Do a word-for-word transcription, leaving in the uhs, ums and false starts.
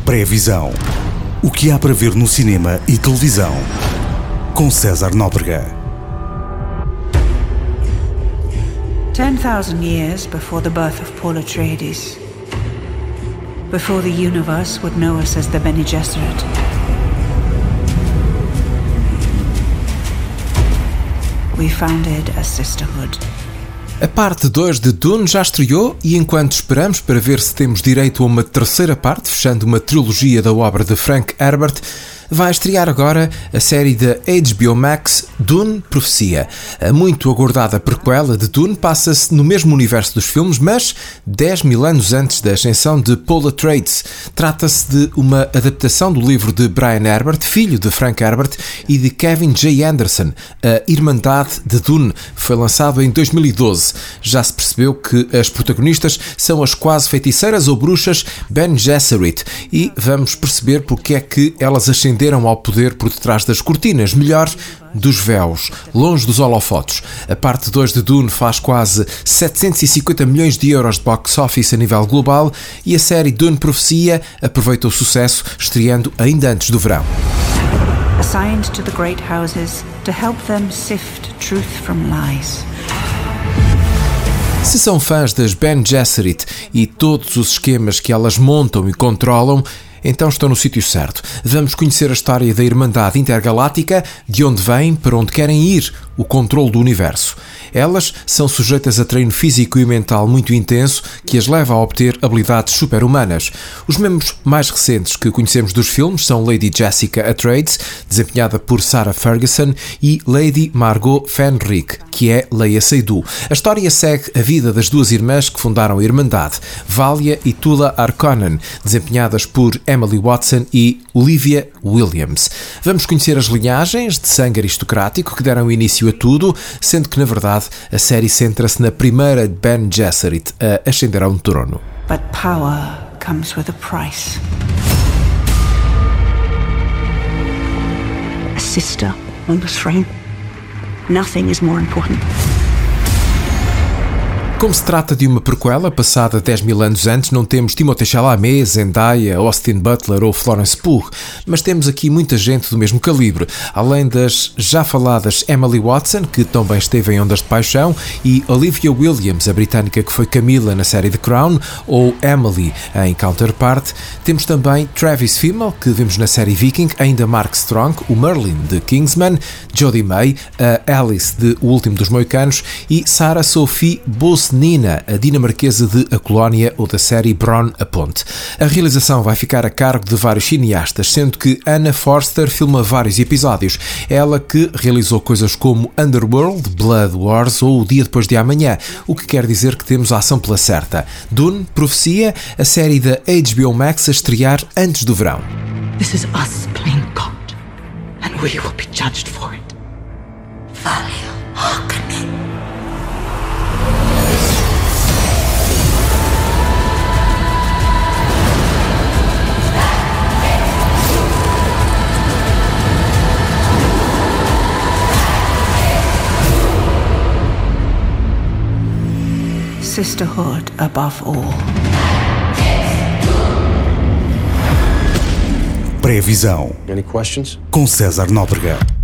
Pré-visão. O que há para ver no cinema e televisão. Com César Nóbrega. Ten thousand years before the birth of Paul Atreides, before the universe would know us as the Bene Gesserit, we founded a sisterhood. A parte dois de Dune já estreou e enquanto esperamos para ver se temos direito a uma terceira parte, fechando uma trilogia da obra de Frank Herbert, vai estrear agora a série da H B O Max Dune Profecia. A muito aguardada prequela de Dune passa-se no mesmo universo dos filmes, mas dez mil anos antes da ascensão de Paul Atreides. Trata-se de uma adaptação do livro de Brian Herbert, filho de Frank Herbert, e de Kevin J. Anderson, A Irmandade de Dune. Foi lançado em dois mil e doze. Já se percebeu que as protagonistas são as quase feiticeiras ou bruxas Bene Gesserit e vamos perceber porque é que elas ascenderam ao poder por detrás das cortinas, melhor, dos véus, longe dos holofotes. A parte dois de Dune faz quase setecentos e cinquenta milhões de euros de box office a nível global e a série Dune Profecia aproveita o sucesso, estreando ainda antes do verão. Assigned to the great houses to help them sift truth from lies. Se são fãs das Bene Gesserit e todos os esquemas que elas montam e controlam, então estão no sítio certo. Vamos conhecer a história da Irmandade Intergaláctica, de onde vêm, para onde querem ir, o controle do universo. Elas são sujeitas a treino físico e mental muito intenso que as leva a obter habilidades super-humanas. Os membros mais recentes que conhecemos dos filmes são Lady Jessica Atreides, desempenhada por Sarah Ferguson, e Lady Margot Fenric, que é Leia Seydoux. A história segue a vida das duas irmãs que fundaram a Irmandade, Valia e Tula Harkonnen, desempenhadas por Emily Watson e Olivia Williams. Vamos conhecer as linhagens de sangue aristocrático que deram início a tudo, sendo que, na verdade, a série centra-se na primeira Bene Gesserit a ascender a um trono. But power comes with a price. A sister on the throne. Nothing is more important. Como se trata de uma prequela passada dez mil anos antes, não temos Timothée Chalamet, Zendaya, Austin Butler ou Florence Pugh, mas temos aqui muita gente do mesmo calibre, além das já faladas Emily Watson, que também esteve em Ondas de Paixão, e Olivia Williams, a britânica que foi Camila na série The Crown, ou Emily em Counterpart. Temos também Travis Fimmel, que vimos na série Viking, ainda Mark Strong, o Merlin de Kingsman, Jodie May, a Alice de O Último dos Moicanos e Sarah Sophie Bosse Nina, a dinamarquesa de A Colónia ou da série Bron a Ponte. A realização vai ficar a cargo de vários cineastas, sendo que Anna Forster filma vários episódios. Ela que realizou coisas como Underworld, Blood Wars ou O Dia Depois de Amanhã, o que quer dizer que temos a ação pela certa. Dune Profecia, a série da H B O Max a estrear antes do verão. This is us playing God, and we will be judged for it. Valia Harkonnen. Sisterhood above all. Pré-visão. Any questions? Com César Nóbrega.